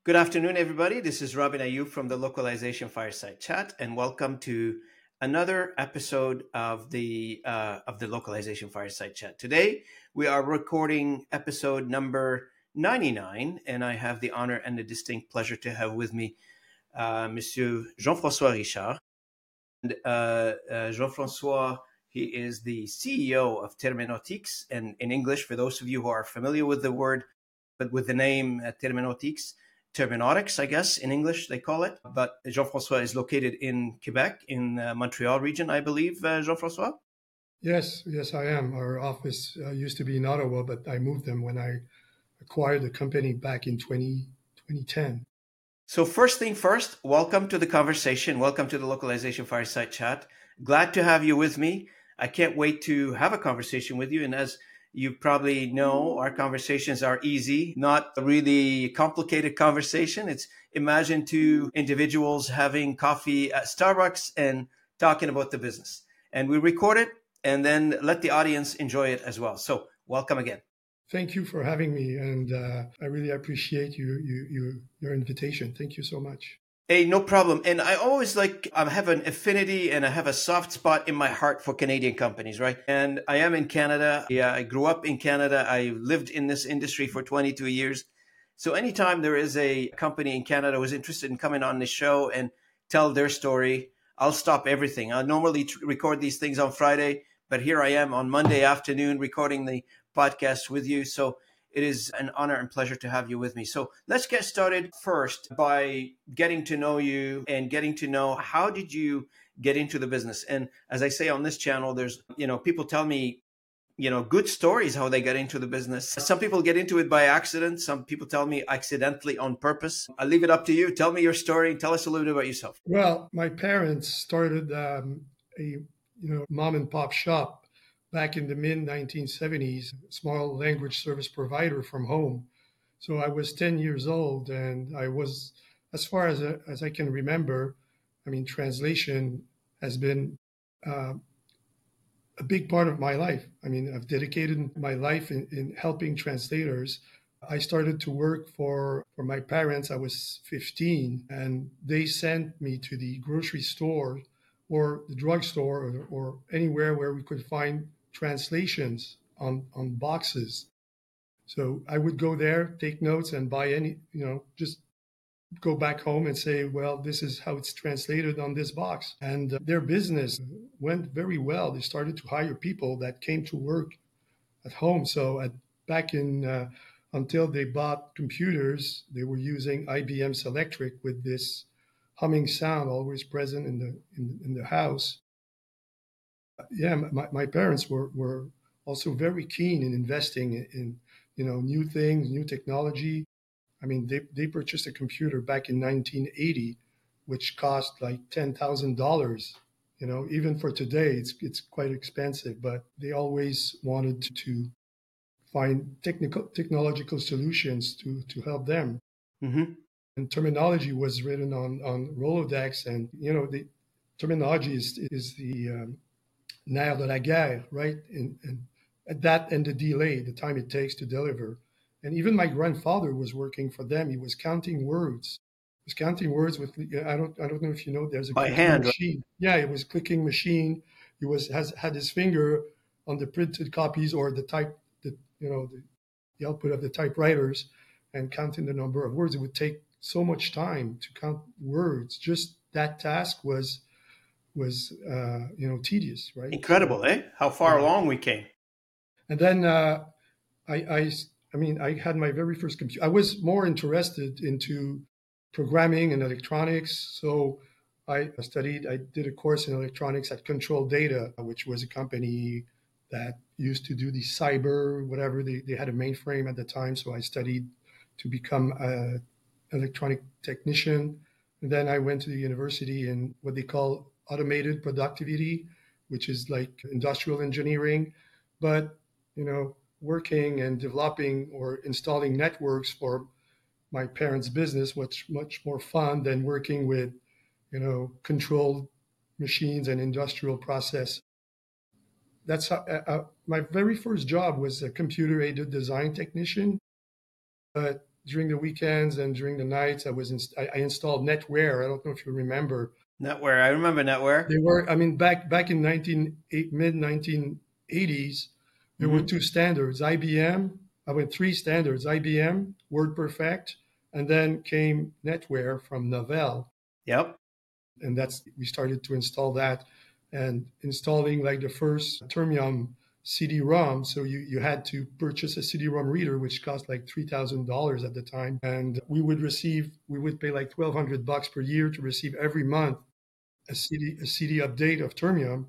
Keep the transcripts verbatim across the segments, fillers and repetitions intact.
Good afternoon, everybody. This is Robin Ayub from the Localization Fireside Chat, and welcome to another episode of the uh, of the Localization Fireside Chat. Today, we are recording episode number ninety-nine, and I have the honor and the distinct pleasure to have with me uh, Monsieur Jean-François Richard. And, uh, uh, Jean-François, he is the C E O of Terminotics, and in English, for those of you who are familiar with the word, but with the name uh, Terminotics, Terminotics, I guess, in English they call it. But Jean-François is located in Quebec, in uh, Montreal region, I believe, uh, Jean-François? Yes, yes, I am. Our office uh, used to be in Ottawa, but I moved them when I acquired the company back in twenty, twenty ten. So first thing first, welcome to the conversation. Welcome to the Localization Fireside Chat. Glad to have you with me. I can't wait to have a conversation with you. And as you probably know, our conversations are easy, not a really complicated conversation. It's imagine two individuals having coffee at Starbucks and talking about the business. And we record it and then let the audience enjoy it as well. So welcome again. Thank you for having me, and uh, I really appreciate you, you, you, your invitation. Thank you so much. Hey, no problem. And I always like, I have an affinity and I have a soft spot in my heart for Canadian companies, right? And I am in Canada. Yeah, I grew up in Canada. I lived in this industry for twenty-two years. So anytime there is a company in Canada who's interested in coming on the show and tell their story, I'll stop everything. I normally t- record these things on Friday, but here I am on Monday afternoon recording the podcast with you. So it is an honor and pleasure to have you with me. So let's get started first by getting to know you and getting to know how did you get into the business. And as I say on this channel, there's, you know, people tell me, you know, good stories how they get into the business. Some people get into it by accident. Some people tell me accidentally on purpose. I'll leave it up to you. Tell me your story. Tell us a little bit about yourself. Well, my parents started um, a you know mom and pop shop back in the mid nineteen seventies, small language service provider from home. So I was ten years old, and I was, as far as as I can remember, I mean, translation has been uh, a big part of my life. I mean, I've dedicated my life in, in helping translators. I started to work for, for my parents. I was fifteen, and they sent me to the grocery store or the drugstore or, or anywhere where we could find translations on, on boxes. So I would go there, take notes, and buy any, you know, just go back home and say, well, this is how it's translated on this box. And uh, their business went very well. They started to hire people that came to work at home. So at, back in, uh, until they bought computers, they were using I B M Selectric with this humming sound always present in the in, in the house. Yeah, my, my parents were, were also very keen in investing in, in you know new things, new technology. I mean, they, they purchased a computer back in nineteen eighty, which cost like ten thousand dollars. You know, even for today, it's it's quite expensive. But they always wanted to find technical technological solutions to to help them. Mm-hmm. And terminology was written on on Rolodex, and you know, the terminology is is the um, nerf de la guerre, right? And, and that and the delay, the time it takes to deliver. And even my grandfather was working for them. He was counting words. He was counting words with I don't I don't know if you know. There's a By clicking hand, right? machine. Yeah, it was clicking machine. He was has had his finger on the printed copies or the type the you know the, the output of the typewriters and counting the number of words. It would take so much time to count words. Just that task was was uh, you know tedious, right? So Incredible, eh? How far yeah. along we came. And then uh, I, I, I mean, I had my very first computer. I was more interested into programming and electronics. So I studied, I did a course in electronics at Control Data, which was a company that used to do the cyber, whatever. They, they had a mainframe at the time. So I studied to become an electronic technician. And then I went to the university in what they call automated productivity, which is like industrial engineering. But you know, working and developing or installing networks for my parents' business was much more fun than working with, you know, controlled machines and industrial process. That's how, uh, uh, my very first job was a computer-aided design technician. But during the weekends and during the nights, I was inst- I, I installed NetWare. I don't know if you remember. NetWare. I remember NetWare. They were, I mean, back back in nineteen mid nineteen eighties, there were Mm-hmm. two standards. I B M. I went three standards: I B M, WordPerfect, and then came NetWare from Novell. Yep. And that's we started to install that, and installing like the first Termium C D ROM. So you, you had to purchase a C D ROM reader, which cost like three thousand dollars at the time. And we would receive, we would pay like twelve hundred bucks per year to receive every month a C D, a C D update of Termium.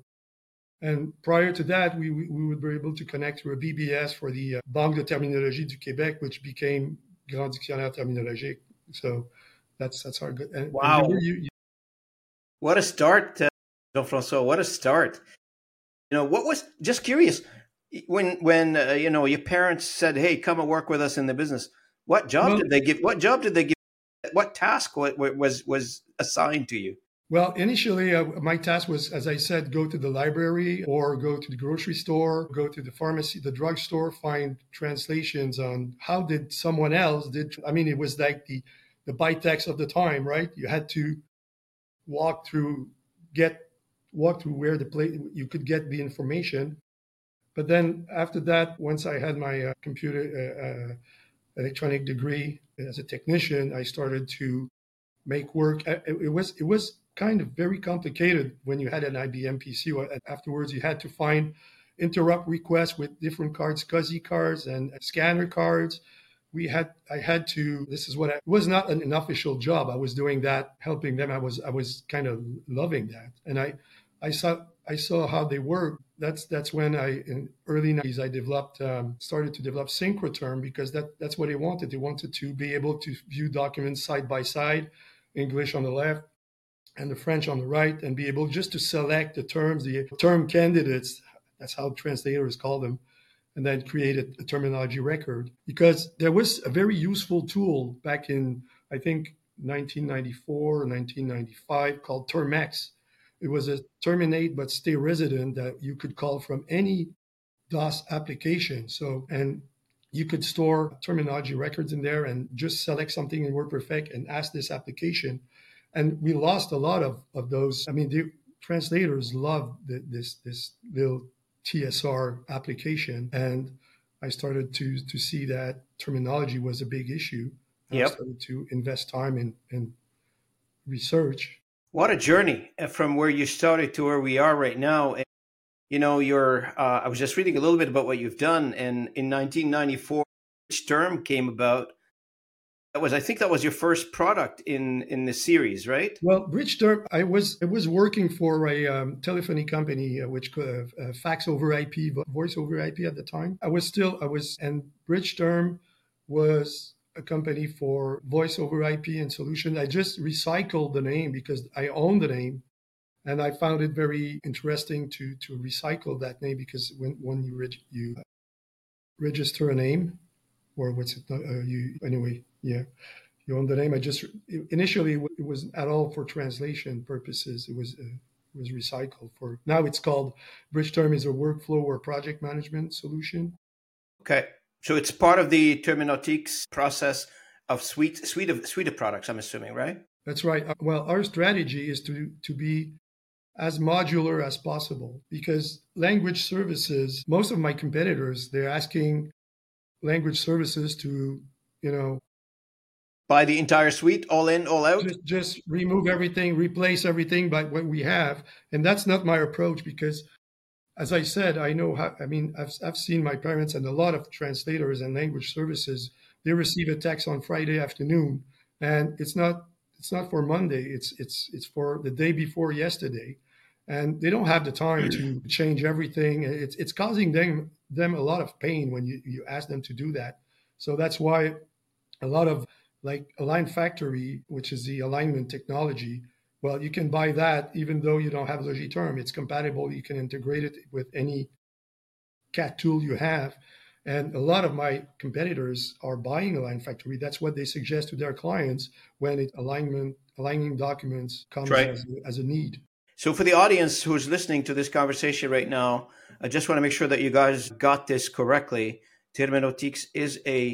And prior to that, we, we, we would be able to connect to a B B S for the uh, Banque de Terminologie du Québec, which became Grand Dictionnaire Terminologique. So that's that's our good. And, wow. And you, you, what a start, uh, Jean-François. What a start. You know, what was, just curious, when, when uh, you know, your parents said, hey, come and work with us in the business, what job well, did they give, what job did they give, what task was, was, was assigned to you? Well, initially, uh, my task was, as I said, go to the library or go to the grocery store, go to the pharmacy, the drugstore, find translations on how did someone else did. I mean, it was like the, the bytext of the time, right? You had to walk through, get, walk through where the place you could get the information. But then after that, once I had my uh, computer uh, uh, electronic degree as a technician, I started to make work. It, it was, it was, kind of very complicated when you had an I B M P C. Afterwards, you had to find interrupt requests with different cards, S C S I cards and scanner cards. We had, I had to, this is what I, it was not an, an official job. I was doing that, helping them. I was, I was kind of loving that. And I, I saw, I saw how they work. That's, that's when I, in early nineties, I developed, um, started to develop Synchrotherm because that, that's what they wanted. They wanted to be able to view documents side by side, English on the left, and the French on the right, and be able just to select the terms, the term candidates, that's how translators call them, and then create a, a terminology record. Because there was a very useful tool back in, I think, nineteen ninety-four or nineteen ninety-five called Termex. It was a terminate but stay resident that you could call from any DOS application. So, and you could store terminology records in there and just select something in WordPerfect and ask this application. And we lost a lot of, of those. I mean, the translators love the, this this little T S R application. And I started to to see that terminology was a big issue. Yep. I started to invest time in, in research. What a journey from where you started to where we are right now. And, you know, you're, uh, I was just reading a little bit about what you've done. And in nineteen ninety-four, Bridgeterm came about. That was, I think that was your first product in, in the series, right? Well, Bridgeterm, I was I was working for a um, telephony company, uh, which uh, uh, fax over I P, voice over I P at the time. I was still, I was, and Bridgeterm was a company for voice over I P and solution. I just recycled the name because I own the name. And I found it very interesting to to recycle that name because when, when you, reg- you register a name, or what's it, uh, you, anyway, yeah, you own the name. I just initially it was at all for translation purposes. It was uh, it was recycled for. Now it's called Bridgeterm is a workflow or project management solution. Okay, so it's part of the Terminotics process of suite suite of suite of products. I'm assuming, right? That's right. Well, our strategy is to to be as modular as possible because language services. Most of my competitors, they're asking language services to, you know, buy the entire suite, all in, all out? Just, just remove everything, replace everything by what we have. And that's not my approach because, as I said, I know how, I mean, I've, I've seen my parents and a lot of translators and language services, they receive a text on Friday afternoon and it's not, it's not for Monday. It's, it's, it's for the day before yesterday. And they don't have the time to change everything. It's, it's causing them, them a lot of pain when you, you ask them to do that. So that's why a lot of like Align Factory, which is the alignment technology, well, you can buy that even though you don't have Logiterm. It's compatible. You can integrate it with any C A T tool you have. And a lot of my competitors are buying Align Factory. That's what they suggest to their clients when it alignment, aligning documents comes right. as, as a need. So for the audience who's listening to this conversation right now, I just want to make sure that you guys got this correctly. Terminotics is a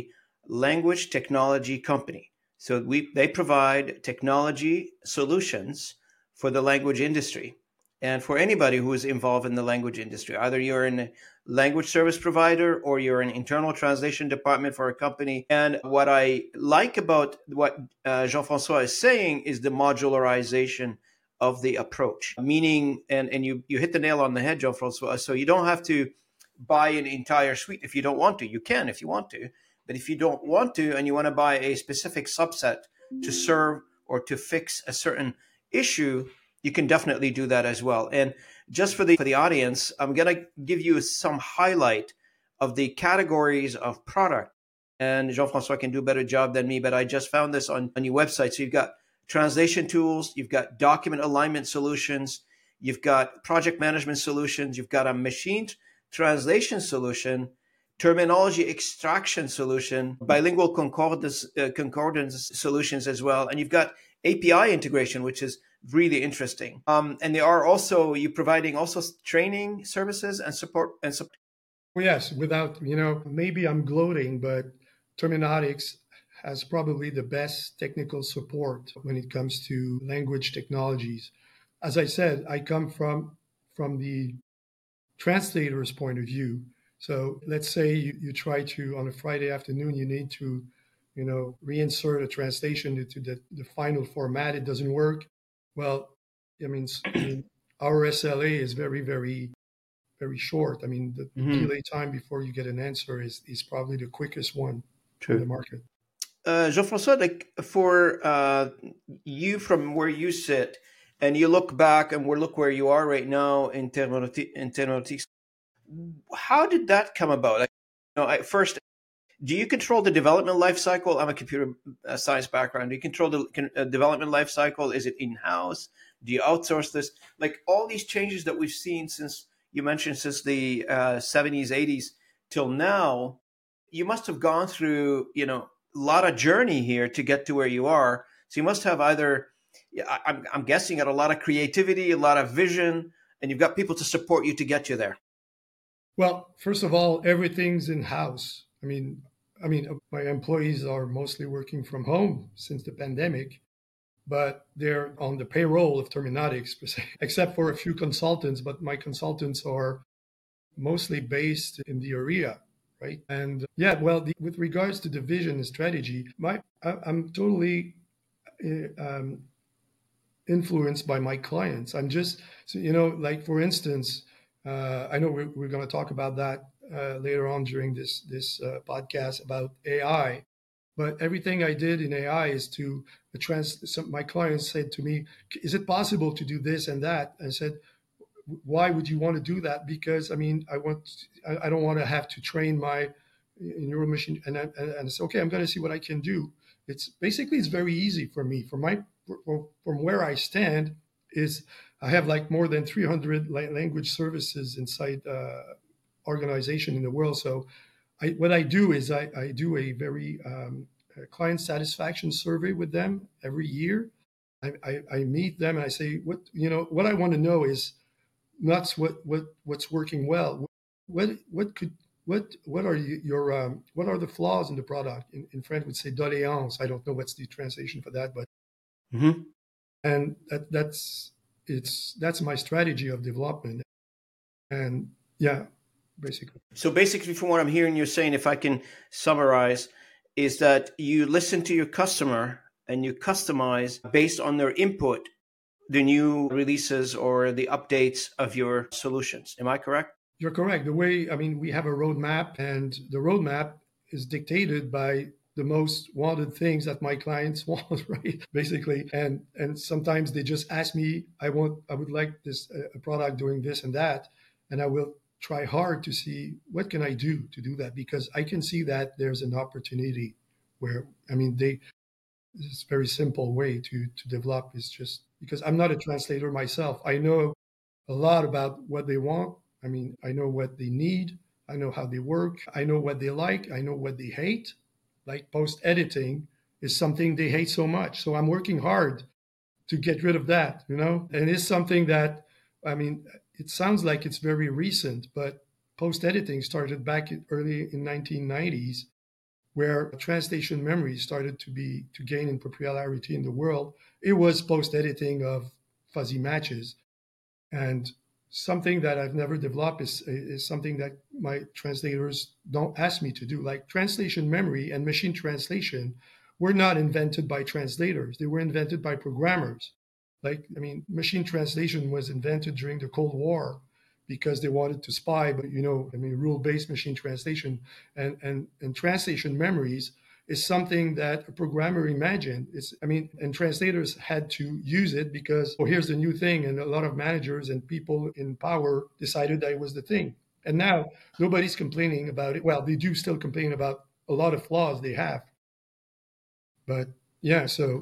language technology company. So we they provide technology solutions for the language industry and for anybody who is involved in the language industry. Either you're in language service provider or you're an internal translation department for a company. And what I like about what uh, Jean-François is saying is the modularization of the approach, meaning, and, and you, you hit the nail on the head, Jean-François. So you don't have to buy an entire suite if you don't want to. You can if you want to. But if you don't want to and you want to buy a specific subset to serve or to fix a certain issue, you can definitely do that as well. And just for the for the audience, I'm going to give you some highlight of the categories of product. And Jean-François can do a better job than me, but I just found this on, on your website. So you've got translation tools, you've got document alignment solutions, you've got project management solutions, you've got a machine translation solution, terminology extraction solution, bilingual concordance, uh, concordance solutions as well. And you've got A P I integration, which is really interesting. Um, and they are also, you providing also training services and support and support. Well, yes, without, you know, maybe I'm gloating, but Terminatics has probably the best technical support when it comes to language technologies. As I said, I come from from the translator's point of view. So let's say you, you try to, on a Friday afternoon, you need to, you know, reinsert a translation into the, the final format. It doesn't work. Well, I mean, I mean, our S L A is very, very, very short. I mean, the mm-hmm. delay time before you get an answer is, is probably the quickest one True. in the market. Uh, Jean-François, like for uh, you from where you sit, and you look back and we look where you are right now in Terminatics, how did that come about? Like, you know, I, first, do you control the development life cycle? I'm a computer science background. Do you control the uh, development life cycle? Is it in-house? Do you outsource this? Like all these changes that we've seen since you mentioned since the uh, seventies, eighties till now, you must have gone through, you know, a lot of journey here to get to where you are. So you must have either, I'm, I'm guessing, got a lot of creativity, a lot of vision, and you've got people to support you to get you there. Well, first of all, everything's in-house. I mean, I mean, my employees are mostly working from home since the pandemic, but they're on the payroll of Terminatics, except for a few consultants. But my consultants are mostly based in the area, right? And yeah, well, the, with regards to the vision and strategy, my I, I'm totally um, influenced by my clients. I'm just, so, you know, like for instance, uh, I know we're, we're going to talk about that uh, later on during this this uh, podcast about A I. But everything I did in A I is to the trans. Some, my clients said to me, "Is it possible to do this and that?" And I said, "Why would you want to do that?" Because I mean, I want, I, I don't want to have to train my neural machine. And I, and I said, "Okay, I'm going to see what I can do." It's basically it's very easy for me. From my from where I stand is I have like more than three hundred language services inside uh, organization in the world. So I, what I do is I, I do a very um, a client satisfaction survey with them every year. I, I, I meet them and I say, what you know, what I want to know is not what what what's working well. What what could what what are you, your um, what are the flaws in the product? In, in French, would say doléance. I don't know what's the translation for that, but mm-hmm. and that that's it's that's my strategy of development. And yeah. Basically. So basically, from what I'm hearing you're saying, if I can summarize, is that you listen to your customer and you customize based on their input the new releases or the updates of your solutions. Am I correct? You're correct. The way, I mean, we have a roadmap, and the roadmap is dictated by the most wanted things that my clients want, right? Basically. And and sometimes they just ask me, I want, I would like this uh, a product doing this and that, and I will try hard to see what can I do to do that, because I can see that there's an opportunity where, I mean, they, it's a very simple way to, to develop is just because I'm not a translator myself. I know a lot about what they want. I mean, I know what they need. I know how they work. I know what they like. I know what they hate. Like post editing is something they hate so much. So I'm working hard to get rid of that, you know, and it's something that, I mean, it sounds like it's very recent, but post-editing started back in early in nineteen nineties, where translation memory started to be to gain in popularity in the world, it was post editing of fuzzy matches. And something that I've never developed is, is something that my translators don't ask me to do. Like translation memory and machine translation were not invented by translators. They were invented by programmers. Like, I mean, machine translation was invented during the Cold War because they wanted to spy, but you know, I mean, rule-based machine translation and, and, and translation memories is something that a programmer imagined. It's, I mean, and translators had to use it because, well, here's the new thing. And a lot of managers and people in power decided that it was the thing. And now nobody's complaining about it. Well, they do still complain about a lot of flaws they have. But yeah, so.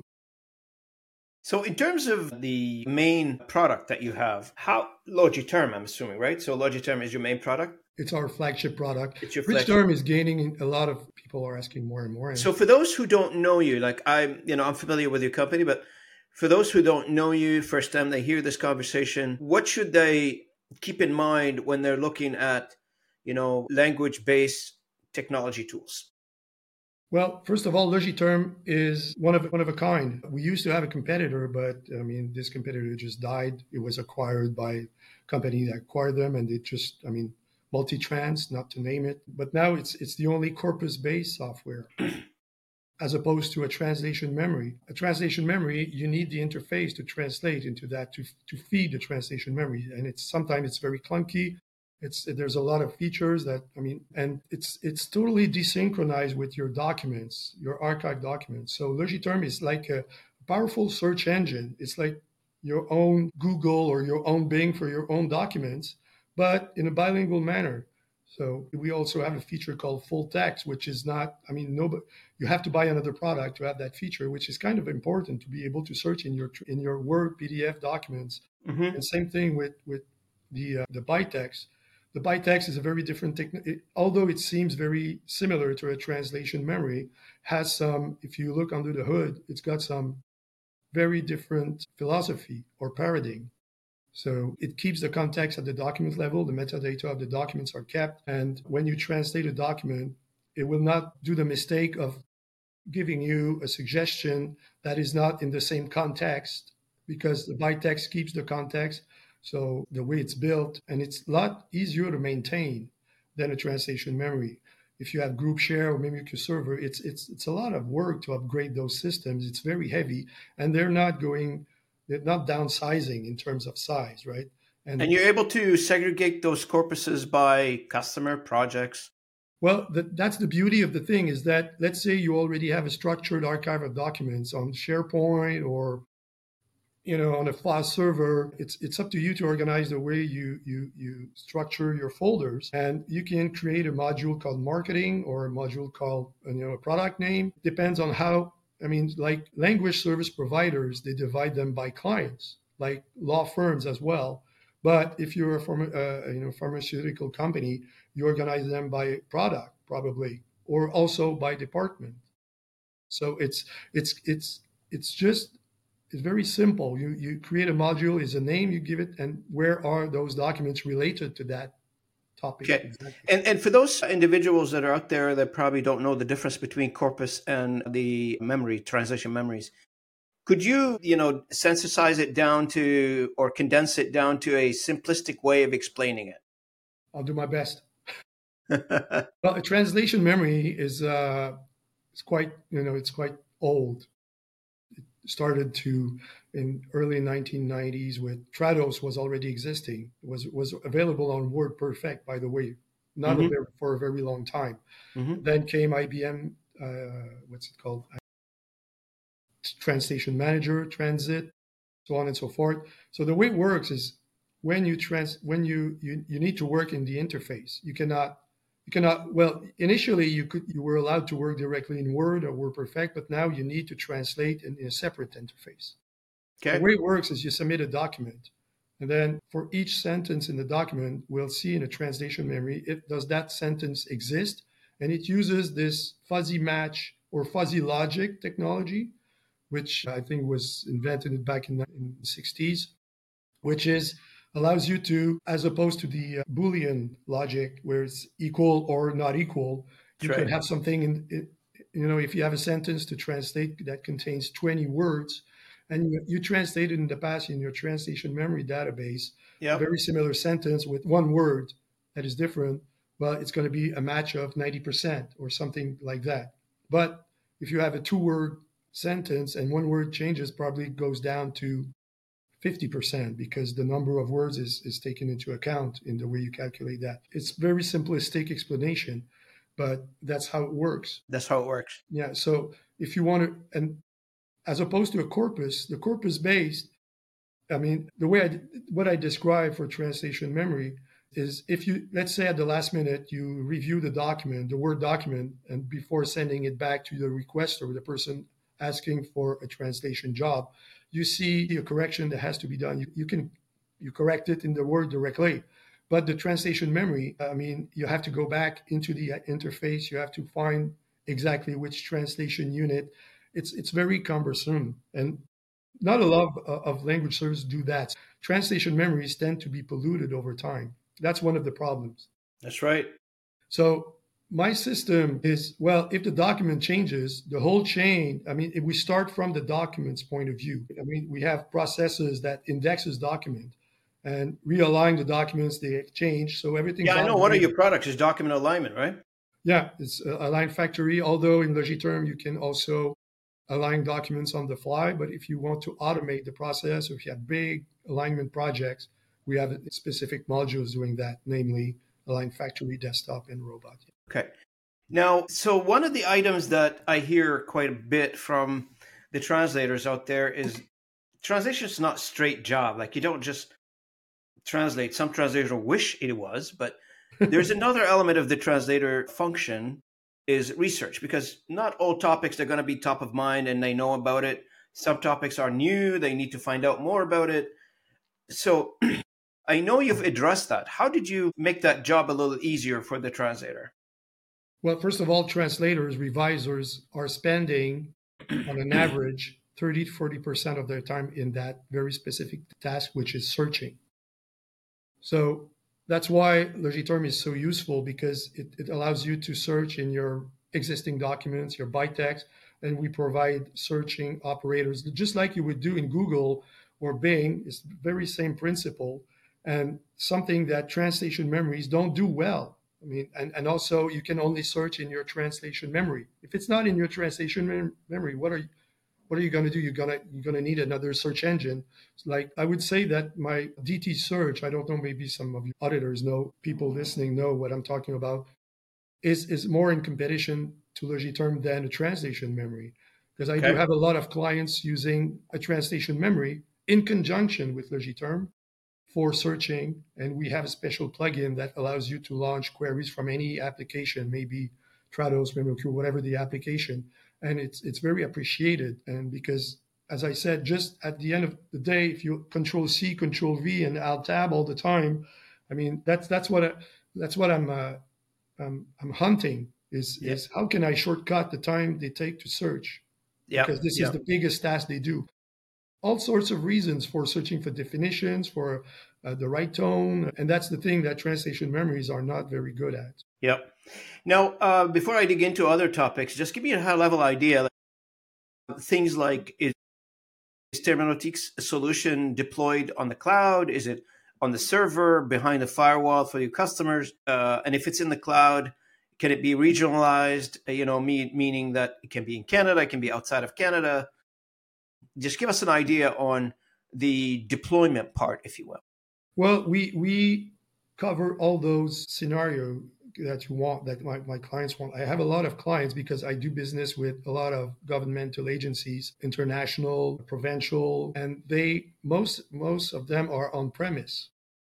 So in terms of the main product that you have, how Logiterm, I'm assuming, right? So Logiterm is your main product? It's our flagship product. It's your flagship. Logiterm is gaining, a lot of people are asking more and more. So for those who don't know you, like I'm, you know, I'm familiar with your company, but for those who don't know you, first time they hear this conversation, what should they keep in mind when they're looking at, you know, language-based technology tools? Well, first of all, Logiterm is one of one of a kind. We used to have a competitor, but I mean, this competitor just died. It was acquired by a company that acquired them, and it just, I mean, Multitrans, not to name it. But now it's it's the only corpus-based software, as opposed to a translation memory. A translation memory, you need the interface to translate into that to to feed the translation memory, and it's sometimes it's very clunky. It's there's a lot of features that I mean, and it's it's totally desynchronized with your documents, your archive documents. So Logiterm is like a powerful search engine. It's like your own Google or your own Bing for your own documents, but in a bilingual manner. So we also have a feature called full text, which is not. I mean, no, you have to buy another product to have that feature, which is kind of important to be able to search in your in your Word P D F documents. Mm-hmm. And same thing with with the uh, the ByText. The ByText is a very different technique, although it seems very similar to a translation memory, has some, if you look under the hood, it's got some very different philosophy or paradigm. So it keeps the context at the document level, the metadata of the documents are kept, and when you translate a document, it will not do the mistake of giving you a suggestion that is not in the same context, because the ByText keeps the context. So the way it's built, and it's a lot easier to maintain than a translation memory. If you have group share or Mimikyu server, it's it's it's a lot of work to upgrade those systems. It's very heavy, and they're not going, they're not downsizing in terms of size, right? And, and you're able to segregate those corpuses by customer projects. Well, the, that's the beauty of the thing is that let's say you already have a structured archive of documents on SharePoint or you know, on a file server, it's it's up to you to organize the way you you you structure your folders, and you can create a module called marketing or a module called you know a product name. Depends on how. I mean, like language service providers, they divide them by clients, like law firms as well. But if you're a pharma, uh, you know pharmaceutical company, you organize them by product probably, or also by department. So it's it's it's it's just. It's very simple. You you create a module, is a name, you give it, and where are those documents related to that topic? Okay. Exactly. And and for those individuals that are out there that probably don't know the difference between corpus and the memory, translation memories, could you, you know, synthesize it down to or condense it down to a simplistic way of explaining it? I'll do my best. Well, a translation memory is uh, it's quite, you know, it's quite old. Started to in early nineteen nineties with Trados was already existing. It was was available on WordPerfect, by the way, not mm-hmm. a very, for a very long time. Mm-hmm. Then came I B M, uh, what's it called? Translation Manager, Transit, so on and so forth. So the way it works is when you trans when you you, you need to work in the interface. You cannot You cannot, well, initially you could, you were allowed to work directly in Word or WordPerfect, but now you need to translate in, in a separate interface. Okay. The way it works is you submit a document, and then for each sentence in the document, we'll see in a translation memory, it, does that sentence exist? And it uses this fuzzy match or fuzzy logic technology, which I think was invented back in the, in the sixties, which is allows you to, as opposed to the uh, Boolean logic where it's equal or not equal, you right. could have something in, in you know, if you have a sentence to translate that contains twenty words, and you, you translated in the past in your translation memory database, a Yep. very similar sentence with one word that is different, well, it's going to be a match of ninety percent or something like that. But if you have a two word sentence and one word changes, probably goes down to fifty percent because the number of words is, is taken into account in the way you calculate that. It's very simplistic explanation, but that's how it works. That's how it works. Yeah. So if you want to, and as opposed to a corpus, the corpus based, I mean, the way I, what I describe for translation memory is if you, let's say at the last minute, you review the document, the Word document, and before sending it back to the requester, the person asking for a translation job, you see a correction that has to be done. You, you can, you correct it in the Word directly. But the translation memory, I mean, you have to go back into the interface. You have to find exactly which translation unit. It's, it's very cumbersome. And not a lot of, of language servers do that. Translation memories tend to be polluted over time. That's one of the problems. That's right. So my system is, well, if the document changes, the whole chain, I mean, if we start from the document's point of view, I mean, we have processes that indexes document and realign the documents, they exchange. So everything's Yeah, I know one of your products is document alignment, right? Yeah, it's uh, Align Factory, although in Logiterm, you can also align documents on the fly. But if you want to automate the process, or if you have big alignment projects, we have specific modules doing that, namely Align Factory, Desktop, and Robot. Okay. Now, so one of the items that I hear quite a bit from the translators out there is translation is not straight job. Like you don't just translate. Some translators wish it was, but there's another element of the translator function is research, because not all topics are going to be top of mind and they know about it. Some topics are new. They need to find out more about it. So I know you've addressed that. How did you make that job a little easier for the translator? Well, first of all, translators, revisers are spending on an average thirty to forty percent of their time in that very specific task, which is searching. So that's why Logiterm is so useful, because it, it allows you to search in your existing documents, your byte text, and we provide searching operators, just like you would do in Google or Bing. It's the very same principle, and something that translation memories don't do well. I mean, and, and also you can only search in your translation memory. If it's not in your translation mem- memory, what are you, what are you going to do? You're gonna you're gonna need another search engine. Like I would say that my D T search, I don't know, maybe some of you auditors know, people listening know what I'm talking about, is is more in competition to Logiterm than a translation memory, because I Okay. do have a lot of clients using a translation memory in conjunction with Logiterm for searching, and we have a special plugin that allows you to launch queries from any application, maybe Trados, MemoQ, whatever the application, and it's it's very appreciated. And because, as I said, just at the end of the day, if you Control C, Control V, and Alt Tab all the time, I mean that's that's what I, that's what I'm uh, I'm, I'm hunting is Yep. is how can I shortcut the time they take to search, Yep. because this Yep. is the biggest task they do. All sorts of reasons for searching for definitions, for uh, the right tone. And that's the thing that translation memories are not very good at. Yep. Now, uh, before I dig into other topics, just give me a high-level idea. Like, things like, is, is Terminotique's solution deployed on the cloud? Is it on the server, behind the firewall for your customers? Uh, and if it's in the cloud, can it be regionalized, uh, you know, me, meaning that it can be in Canada, it can be outside of Canada? Just give us an idea on the deployment part, if you will. Well, we we cover all those scenarios that you want, that my, my clients want. I have a lot of clients because I do business with a lot of governmental agencies, international, provincial, and they most most of them are on premise.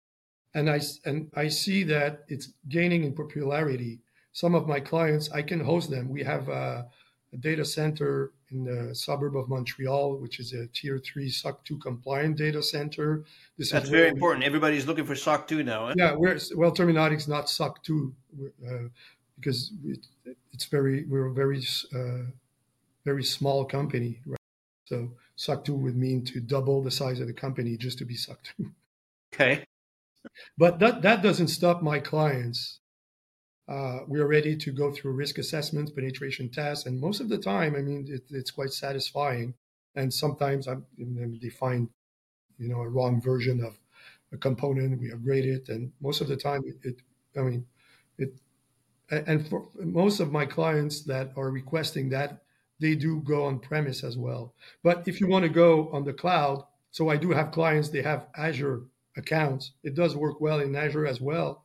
And I and I see that it's gaining in popularity. Some of my clients, I can host them. We have a, a data center in the suburb of Montreal, which is a tier three S O C two compliant data center. This That's is very where we, important. Everybody's looking for S O C two now. Eh? yeah, we're well, Terminotics not S O C two uh, because it, it's very we're a very uh, very small company, right? So S O C two would mean to double the size of the company just to be S O C two. Okay. But that that doesn't stop my clients Uh, we are ready to go through risk assessments, penetration tests, and most of the time, I mean, it, it's quite satisfying. And sometimes I'm, they find, you know, a wrong version of a component, we upgrade it, and most of the time, it, it I mean, it. And for most of my clients that are requesting that, they do go on premise as well. But if you want to go on the cloud, so I do have clients, they have Azure accounts. It does work well in Azure as well.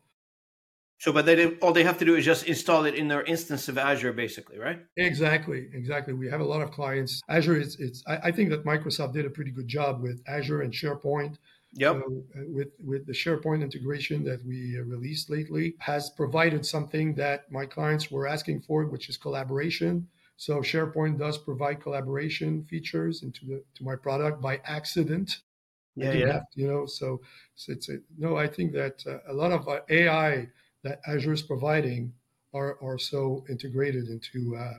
So, but they all they have to do is just install it in their instance of Azure, basically, right? Exactly, exactly. We have a lot of clients. Azure is it's. I, I think that Microsoft did a pretty good job with Azure and SharePoint. Yep. So uh, with with the SharePoint integration that we uh, released lately, has provided something that my clients were asking for, which is collaboration. So SharePoint does provide collaboration features into the to my product by accident. Yeah, I didn't yeah. have, you know, so, so it's a, no. I think that uh, a lot of uh, A I that Azure is providing are are so integrated into uh,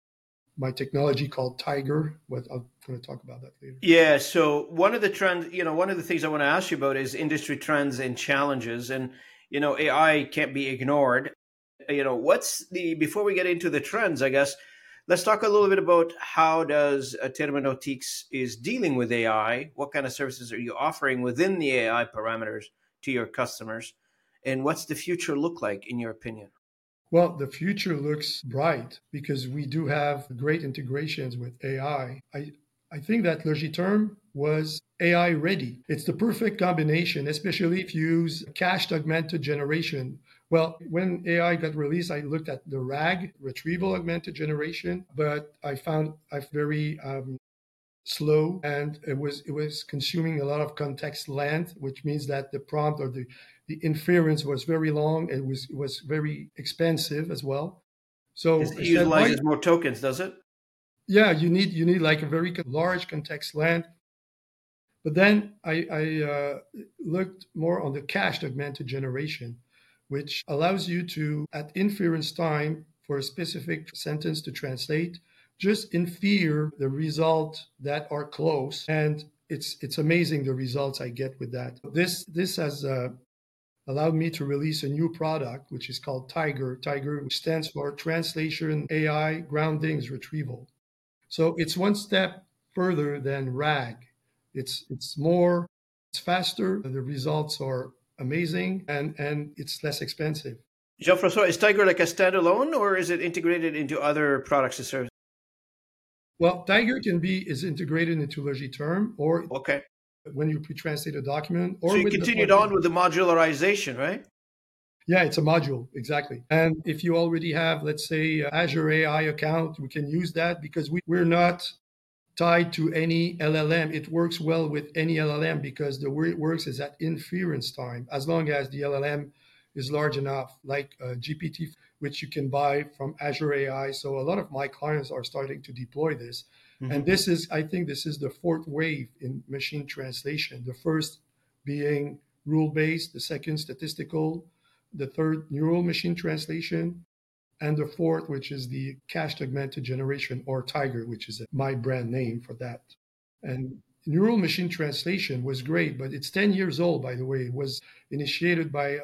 my technology called Tiger. But I'm going to talk about that later. Yeah. So one of the trends, you know, one of the things I want to ask you about is industry trends and challenges, and you know, A I can't be ignored. You know, what's the before we get into the trends, I guess. Let's talk a little bit about how does uh, Thermonautics is dealing with A I. What kind of services are you offering within the A I parameters to your customers, and what's the future look like in your opinion? Well, the future looks bright because we do have great integrations with A I. I, I, I think that Logiterm was A I ready. It's the perfect combination, especially if you use cached augmented generation. Well, when A I got released, I looked at the RAG, retrieval augmented generation, but I found I very um, slow, and it was it was consuming a lot of context length, which means that the prompt or the the inference was very long. It was it was very expensive as well. So It I said, why? utilizes more tokens, does it? Yeah, you need you need like a very large context length. But then I, I uh, looked more on the cached augmented generation, which allows you to, at inference time for a specific sentence to translate, just infer the result that are close. And it's it's amazing the results I get with that. This this has uh, allowed me to release a new product, which is called Tiger. Tiger, which stands for Translation A I Groundings Retrieval. So it's one step further than RAG. It's it's more, it's faster. The results are amazing, and and it's less expensive. Jean-François, is Tiger like a standalone or is it integrated into other products and services? Well, Tiger can be is integrated into Logiterm, or Okay. when you pre-translate a document, So or you with the continued on plugin. with the modularization, right? Yeah, it's a module, exactly. And if you already have, let's say, a Azure A I account, we can use that because we, we're not tied to any L L M. It works well with any L L M because the way it works is at inference time, as long as the L L M is large enough, like uh, G P T, which you can buy from Azure A I. So a lot of my clients are starting to deploy this. And Mm-hmm. this is, I think, this is the fourth wave in machine translation. The first being rule-based, the second statistical, the third neural machine translation, and the fourth, which is the cached augmented generation, or Tiger, which is my brand name for that. And neural machine translation was great, but it's ten years old, by the way. It was initiated by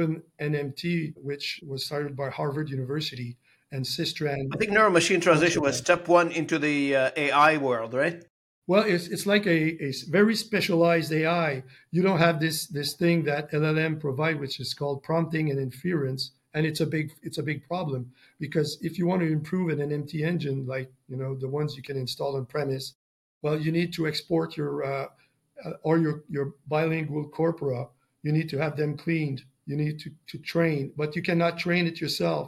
OpenNMT, which was started by Harvard University, and Systrand I think neural machine translation was Amsterdam. step one into the uh, A I world, right? Well, it's it's like a, a very specialized A I. You don't have this this thing that L L M provide, which is called prompting and inference, and it's a big it's a big problem because if you want to improve an N M T engine like you know the ones you can install on premise, well, you need to export your uh, uh, or your your bilingual corpora. You need to have them cleaned. You need to to train, but you cannot train it yourself.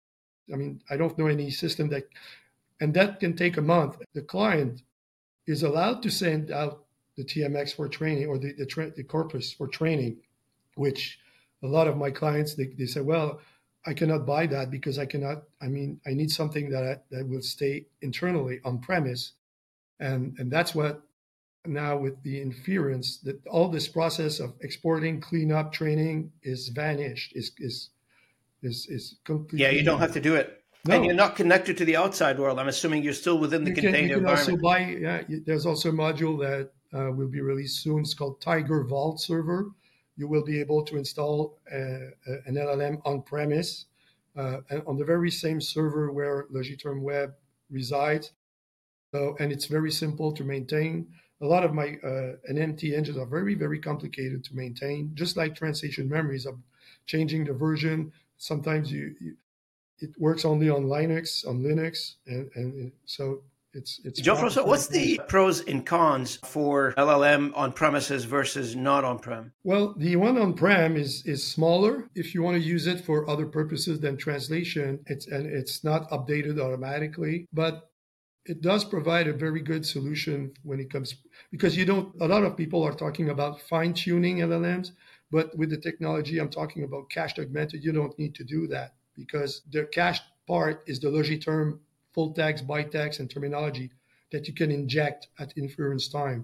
I mean, I don't know any system that, and that can take a month. The client is allowed to send out the T M X for training or the, the, tra- the corpus for training, which a lot of my clients, they, they say, well, I cannot buy that because I cannot, I mean, I need something that, I, that will stay internally on premise. And, and that's what now with the inference, that all this process of exporting, cleanup, training is vanished, is, is, is, is Yeah, you completely, don't have to do it. And you're no. not connected to the outside world. I'm assuming you're still within the You can you contained can also environment. buy. Yeah, there's also a module that uh, will be released soon. It's called Tiger Vault Server. You will be able to install uh, an L L M on premise, uh, and on the very same server where Logiterm Web resides. So, and it's very simple to maintain. A lot of my uh, N M T engines are very, very complicated to maintain, just like translation memories of changing the version. Sometimes you, you it works only on Linux, on Linux, and, and so it's it's Jean-François, what's the pros and cons for L L M on premises versus not on prem? Well, the one on prem is is smaller. If you want to use it for other purposes than translation, it's and it's not updated automatically, but it does provide a very good solution when it comes, because you don't, a lot of people are talking about fine tuning L L Ms, but with the technology I'm talking about cached augmented, you don't need to do that, because the cached part is the Logiterm full text, byte text, and terminology that you can inject at inference time.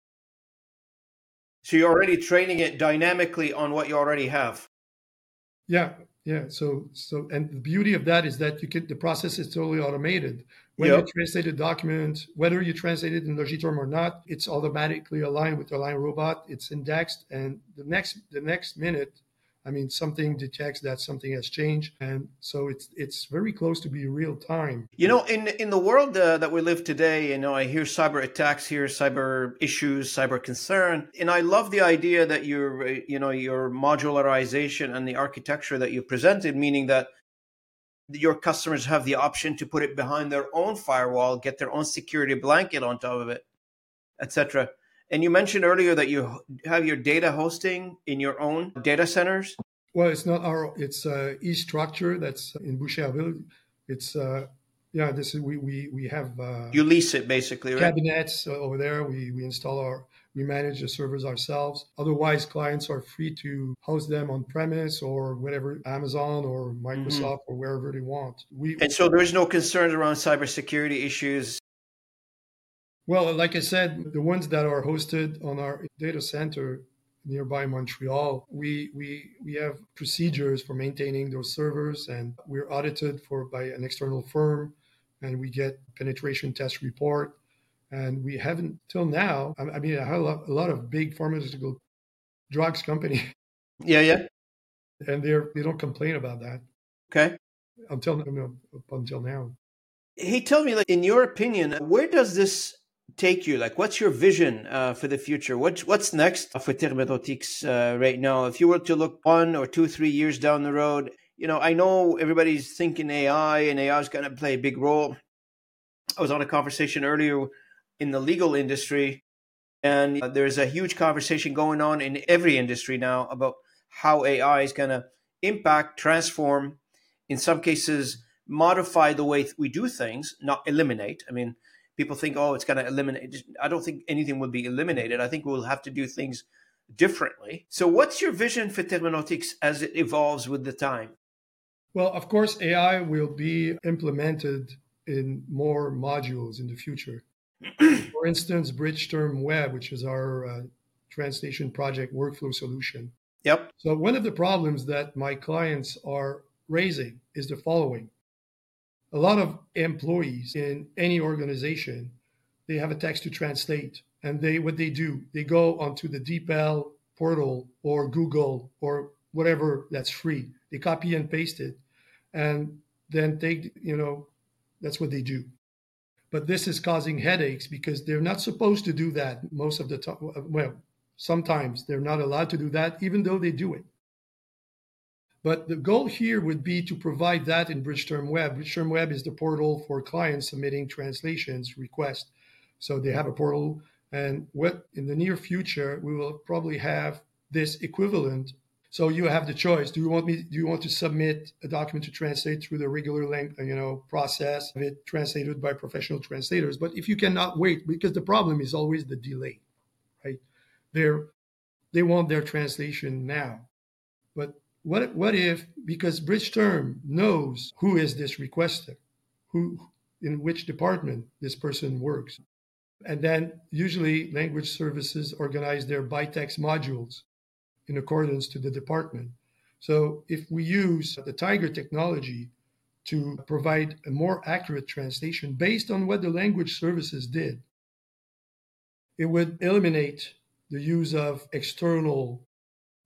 So you're already training it dynamically on what you already have. Yeah, yeah. So, so, and the beauty of that is that you can, the process is totally automated. When Yep. you translate a document, whether you translate it in Logiterm or not, it's automatically aligned with the Align robot. It's indexed, and the next, the next minute, I mean, something detects that something has changed, and so it's it's very close to be real time. You know, in in the world uh, that we live today, you know, I hear cyber attacks, hear cyber issues, cyber concern, and I love the idea that your you know your modularization and the architecture that you presented, meaning that your customers have the option to put it behind their own firewall, get their own security blanket on top of it, et cetera. And you mentioned earlier that you have your data hosting in your own data centers. Well, it's not our, it's uh, E-Structure that's in Boucherville. It's, uh, yeah, this is, we, we, we have uh, You lease it basically, right? cabinets over there. We, we install our, we manage the servers ourselves. Otherwise, clients are free to host them on premise or whatever, Amazon or Microsoft mm-hmm. or wherever they want. We, and so there's no concerns around cybersecurity issues. Well, like I said, the ones that are hosted on our data center nearby Montreal, we we we have procedures for maintaining those servers, and we're audited for by an external firm, and we get penetration test report. And we haven't till now. I mean, I have a lot, a lot of big pharmaceutical drugs company. Yeah, yeah. And they're they don't complain about that. Okay. Until you know, up until now. Hey, tell me, like, in your opinion, where does this take you? Like, what's your vision uh, for the future? What's what's next for Thermonautics uh, right now? If you were to look one or two, three years down the road, you know, I know everybody's thinking A I, and A I is going to play a big role. I was on a conversation earlier in the legal industry, and uh, there's a huge conversation going on in every industry now about how A I is going to impact, transform, in some cases, modify the way we do things, not eliminate. I mean, people think, oh, it's going to eliminate. I don't think anything will be eliminated. I think we'll have to do things differently. So what's your vision for Thermonautics as it evolves with the time? Well, of course, A I will be implemented in more modules in the future. For instance, Bridgeterm Web, which is our uh, translation project workflow solution. Yep. So one of the problems that my clients are raising is the following. A lot of employees in any organization, they have a text to translate. And they what they do, they go onto the DeepL portal or Google or whatever that's free. They copy and paste it. And then take, you know, that's what they do. But this is causing headaches because they're not supposed to do that most of the time. Well, sometimes they're not allowed to do that, even though they do it. But the goal here would be to provide that in Bridgeterm Web. Bridgeterm Web is the portal for clients submitting translations requests. So they have a portal, and what in the near future we will probably have this equivalent. So you have the choice. Do you want me? Do you want to submit a document to translate through the regular length, you know, process of it translated by professional translators? But if you cannot wait, because the problem is always the delay, right? They're they want their translation now, but what what if, because Bridgeterm knows who is this requester, who in which department this person works, and then usually language services organize their byte text modules in accordance to the department. So if we use the Tiger technology to provide a more accurate translation based on what the language services did, it would eliminate the use of external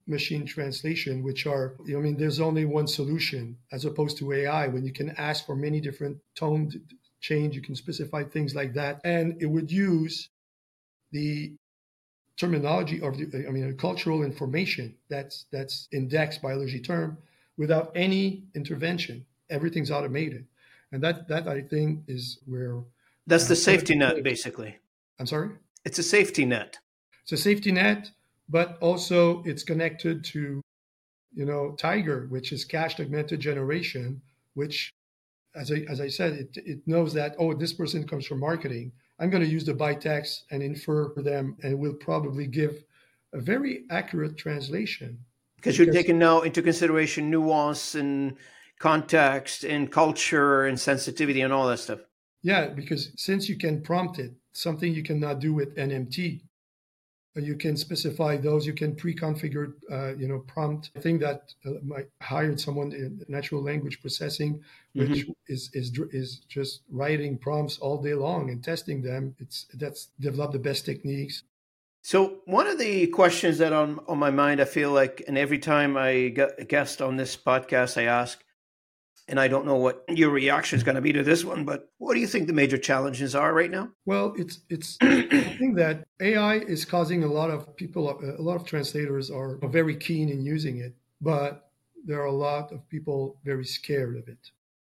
machine translation, which are, I mean, there's only one solution as opposed to A I, when you can ask for many different tone change, you can specify things like that. And it would use the terminology of the, I mean, cultural information that's that's indexed by Logiterm without any intervention. Everything's automated. And that, that I think is where... That's uh, the safety net, basically. I'm sorry? It's a safety net. It's a safety net, but also it's connected to, you know, Tiger, which is cached augmented generation, which, as I, as I said, it, it knows that, oh, this person comes from marketing. I'm going to use the bytext and infer them, and will probably give a very accurate translation. Because you're taking now into consideration nuance and context and culture and sensitivity and all that stuff. Yeah, because since you can prompt it, something you cannot do with N M T, you can specify those, you can pre-configure, uh, you know, prompt. I think that uh, I hired someone in natural language processing, which mm-hmm. is, is is just writing prompts all day long and testing them. It's that's developed the best techniques. So one of the questions that on on my mind, I feel like, and every time I get a guest on this podcast, I ask, and I don't know what your reaction is going to be to this one, but what do you think the major challenges are right now? Well, it's it's I think that A I is causing a lot of people, a lot of translators are very keen in using it, but there are a lot of people very scared of it.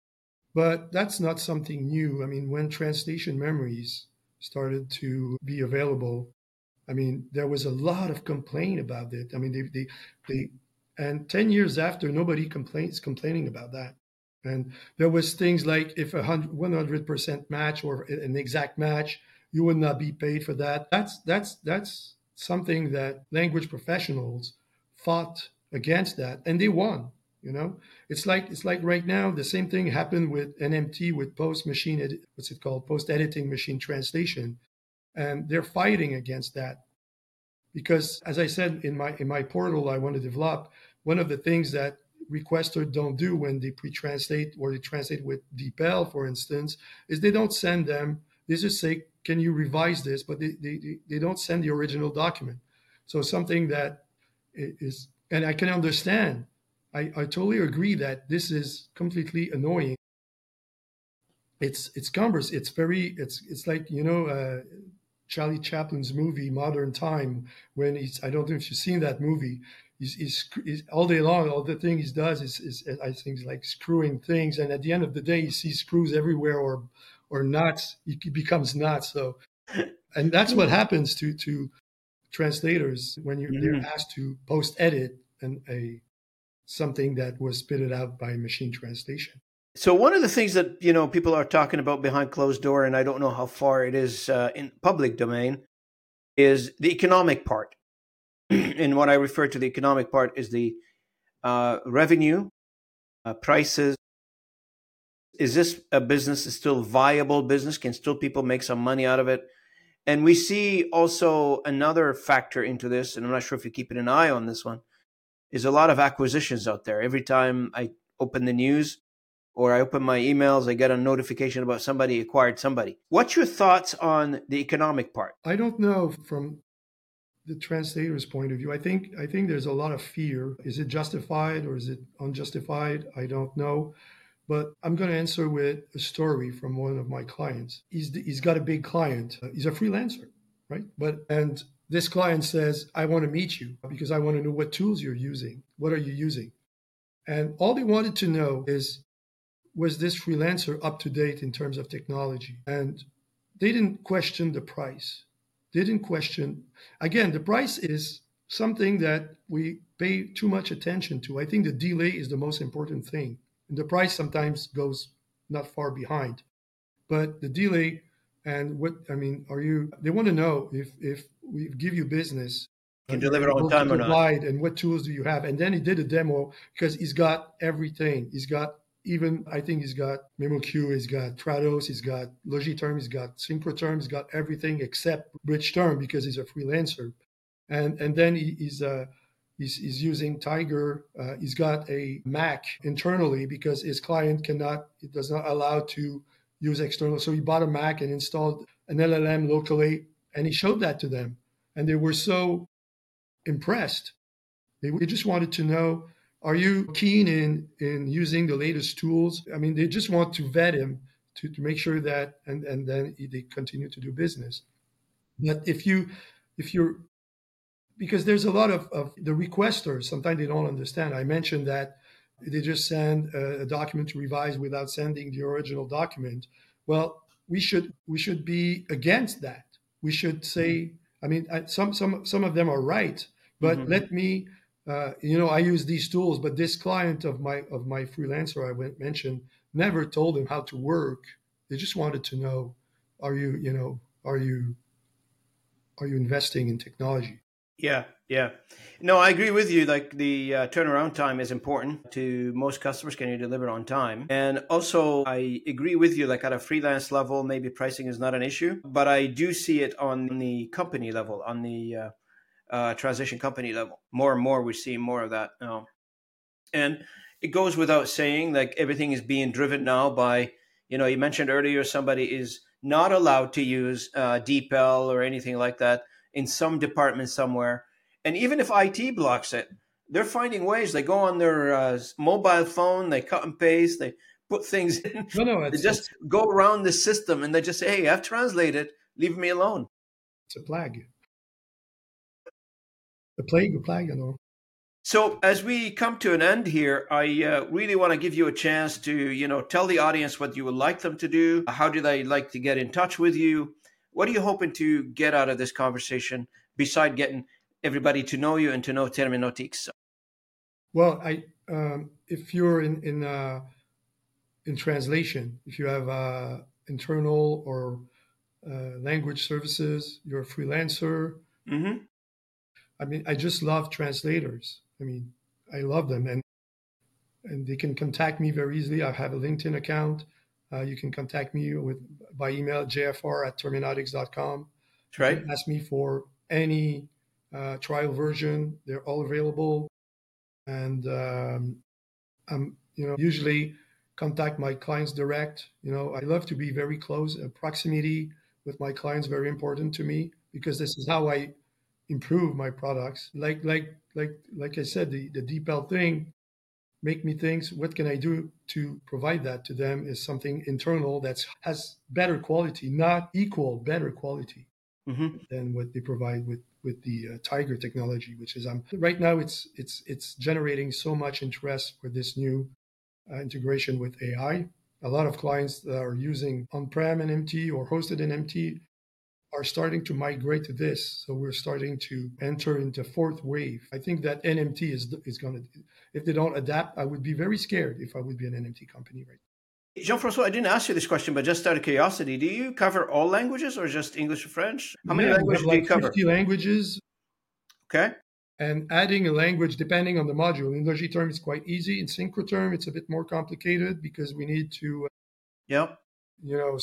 But that's not something new. I mean, when translation memories started to be available, I mean, there was a lot of complaint about it. I mean, they they, they and ten years after, nobody complains complaining about that. And there was things like if a one hundred percent match or an exact match, you would not be paid for that. That's that's that's something that language professionals fought against that, and they won. You know, it's like it's like right now the same thing happened with N M T, with post machine edit, what's it called, post editing machine translation, and they're fighting against that because, as I said in my in my portal, I want to develop one of the things that requesters don't do when they pre-translate or they translate with DeepL, for instance, is they don't send them, they just say, can you revise this? But they, they, they don't send the original document. So something that is, and I can understand, I, I totally agree that this is completely annoying. It's it's cumbrous. It's very, it's it's like, you know, uh, Charlie Chaplin's movie, Modern Time, when he's, I don't know if you've seen that movie, He's, he's, he's all day long, all the thing he does is, is, I think, like screwing things. And at the end of the day, he sees screws everywhere or or nuts. He becomes nuts. So, and that's what happens to, to translators when you're, mm-hmm. they're asked to post-edit an, a something that was spitted out by machine translation. So one of the things that, you know, people are talking about behind closed door, and I don't know how far it is uh, in public domain, is the economic part. And what I refer to the economic part is the uh, revenue, uh, prices. Is this a business, is still viable business? Can still people make some money out of it? And we see also another factor into this, and I'm not sure if you're keeping an eye on this one, is a lot of acquisitions out there. Every time I open the news or I open my emails, I get a notification about somebody acquired somebody. What's your thoughts on the economic part? I don't know from the translator's point of view. I think I think there's a lot of fear. Is it justified or is it unjustified? I don't know. But I'm going to answer with a story from one of my clients. He's he's got a big client. He's a freelancer, right? But and this client says, I want to meet you because I want to know what tools you're using. What are you using? And all they wanted to know is, was this freelancer up to date in terms of technology? And they didn't question the price. They didn't question, again, the price is something that we pay too much attention to. I think the delay is the most important thing. And the price sometimes goes not far behind. But the delay and what, I mean, are you, they want to know if, if we give you business, can deliver on time or not, and what tools do you have? And then he did a demo because he's got everything. He's got even, I think he's got MemoQ, he's got Trados, he's got Logiterm, he's got Synchrotherm, he's got everything except Bridgeterm because he's a freelancer. And and then he, he's uh, he's, he's using Tiger. Uh, he's got a Mac internally because his client cannot, it does not allow to use external. So he bought a Mac and installed an L L M locally, and he showed that to them. And they were so impressed. They, they just wanted to know, are you keen in, in using the latest tools? I mean, they just want to vet him to, to make sure that, and, and then they continue to do business. But if you, if you're, because there's a lot of, of the requesters, sometimes they don't understand. I mentioned that they just send a, a document to revise without sending the original document. Well, we should we should be against that. We should say, I mean, some some some of them are right, but mm-hmm. let me, uh, you know, I use these tools, but this client of my of my freelancer I mentioned never told him how to work. They just wanted to know, are you, you know, are you are you investing in technology? Yeah, yeah. No, I agree with you. Like the uh, turnaround time is important to most customers. Can you deliver on time? And also, I agree with you. Like at a freelance level, maybe pricing is not an issue, but I do see it on the company level, on the uh, uh, transition company level. More and more, we're seeing more of that now. And it goes without saying, like everything is being driven now by, you know, you mentioned earlier, somebody is not allowed to use uh, D P E L or anything like that in some department somewhere. And even if I T blocks it, they're finding ways. They go on their uh, mobile phone, they cut and paste, they put things in. No, no, they just go around the system and they just say, hey, I've translated, leave me alone. It's a plague. A plague, a plague, you know. So as we come to an end here, I uh, really want to give you a chance to, you know, tell the audience what you would like them to do. How do they like to get in touch with you? What are you hoping to get out of this conversation beside getting everybody to know you and to know Terminotics? Well, I um, if you're in in uh, in translation, if you have uh, internal or uh, language services, you're a freelancer. Mm-hmm. I mean, I just love translators. I mean, I love them, and and they can contact me very easily. I have a LinkedIn account. Uh, you can contact me with by email, j f r at terminotics dot com. That's right. You can ask me for any uh, trial version. They're all available. And um, I'm, you know, usually contact my clients direct. You know, I love to be very close. Uh, proximity with my clients very important to me, because this is how I improve my products. Like like like like I said, the the D P E L thing make me think, what can I do to provide that to them is something internal that has better quality, not equal, better quality mm-hmm. than what they provide with with the uh, Tiger technology, which is um right now it's it's it's generating so much interest for this new uh, integration with A I. A lot of clients that are using on-prem and M T or hosted in M T are starting to migrate to this. So we're starting to enter into fourth wave. I think that N M T is is going to, if they don't adapt, I would be very scared if I would be an N M T company right now. Jean-François, I didn't ask you this question, but just out of curiosity, do you cover all languages or just English or French? How many yeah, languages do like you cover? fifty languages. Okay. And adding a language depending on the module. In Logiterm, it's quite easy. In Synchrotherm, it's a bit more complicated because we need to, yeah, you know,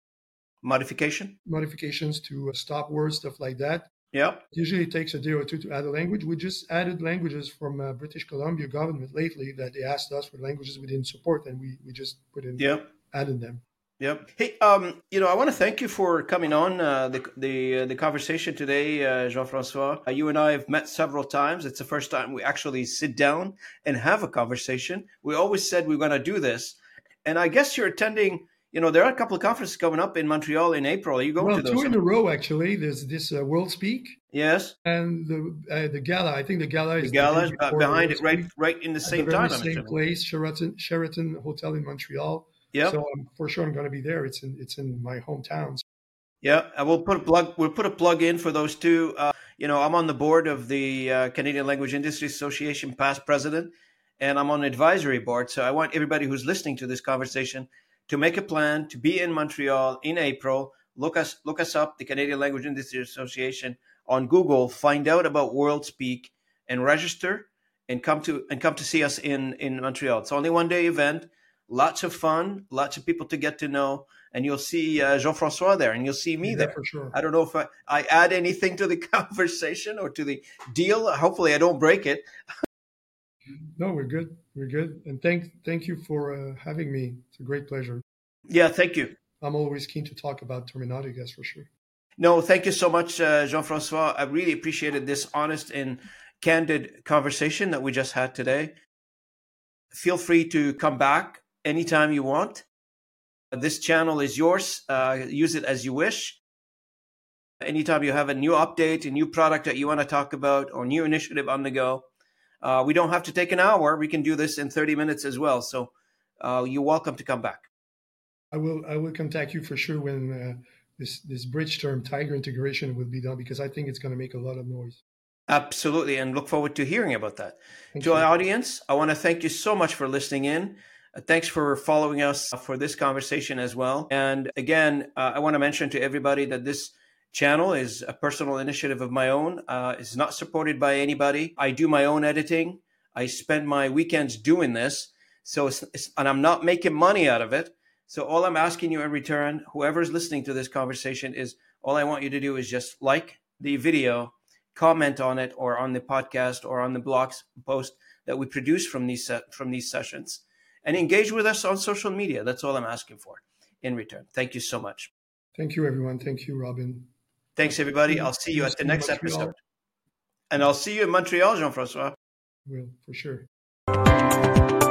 modification modifications to stop words, stuff like that. Yeah. Usually it takes a day or two to add a language. We just added languages from uh, British Columbia government lately that they asked us for languages we didn't support, and we, we just put in, yep. added them. Yep. Hey, um, you know, I want to thank you for coming on uh, the the uh, the conversation today, uh, Jean-François. Uh, you and I have met several times. It's the first time we actually sit down and have a conversation. We always said we we're going to do this, and I guess you're attending. You know, there are a couple of conferences coming up in Montreal in April. Are you going well, to those? Two in a row, actually. There's this uh, World Speak. Yes. And the uh, the gala. I think the gala is the gala the uh, behind it, right, right in the same the time. The same place, Sheraton Sheraton Hotel in Montreal. Yeah. So um, for sure, I'm going to be there. It's in it's in my hometown. Yeah, I will put a plug. We'll put a plug in for those two. Uh, you know, I'm on the board of the uh, Canadian Language Industry Association, past president, and I'm on the advisory board. So I want everybody who's listening to this conversation to make a plan to be in Montreal in April. Look us look us up, the Canadian Language Industry Association, on Google. Find out about World Speak and register, and come to and come to see us in in Montreal. It's only one day event. Lots of fun, lots of people to get to know, and you'll see uh, Jean-François there, and you'll see me yeah, there. For sure. I don't know if I, I add anything to the conversation or to the deal. Hopefully, I don't break it. No, we're good. We're good. And thank thank you for uh, having me. It's a great pleasure. Yeah, thank you. I'm always keen to talk about Terminotics, that's for sure. No, thank you so much, uh, Jean-François. I really appreciated this honest and candid conversation that we just had today. Feel free to come back anytime you want. This channel is yours. Uh, use it as you wish. Anytime you have a new update, a new product that you want to talk about, or new initiative on the go, uh, we don't have to take an hour. We can do this in thirty minutes as well. So uh, you're welcome to come back. I will I will contact you for sure when uh, this this bridge term Tiger integration will be done, because I think it's going to make a lot of noise. Absolutely, and look forward to hearing about that. Thank To you. our audience, I want to thank you so much for listening in. Uh, thanks for following us for this conversation as well. And again, uh, I want to mention to everybody that this channel is a personal initiative of my own. Uh, it's not supported by anybody. I do my own editing. I spend my weekends doing this. So, it's, it's, and I'm not making money out of it. So all I'm asking you in return, whoever's listening to this conversation, is all I want you to do is just like the video, comment on it, or on the podcast, or on the blog post that we produce from these from these sessions, and engage with us on social media. That's all I'm asking for in return. Thank you so much. Thank you, everyone. Thank you, Robin. Thanks, everybody. I'll see you at the next episode. And I'll see you in Montreal, Jean-François. Will, for sure.